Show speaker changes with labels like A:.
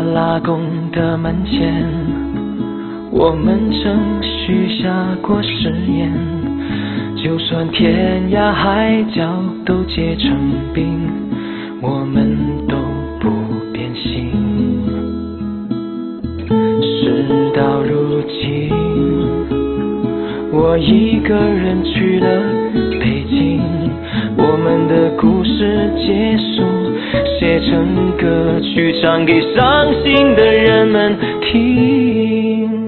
A: 拉贡的门前，我们曾许下过誓言，就算天涯海角都结成冰，我们都不变心。事到如今，我一个人去了北京，我们的故事结束，写成歌曲唱给伤心的人们听。